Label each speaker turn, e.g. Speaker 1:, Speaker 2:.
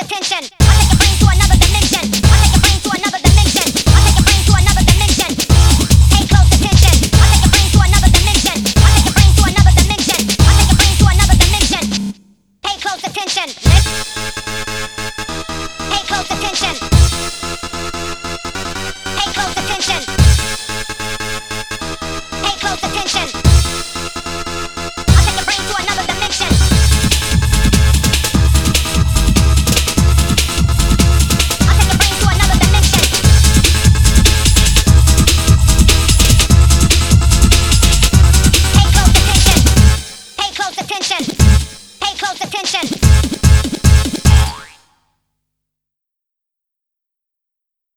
Speaker 1: attention. I'll take your brain to another dimension. I'll take your brain to another dimension. I'll take your brain to another dimension. Pay close attention. I'll take your brain to another dimension. I'll take your brain to another dimension. I'll take your brain to another dimension. Pay close attention. Pay close attention.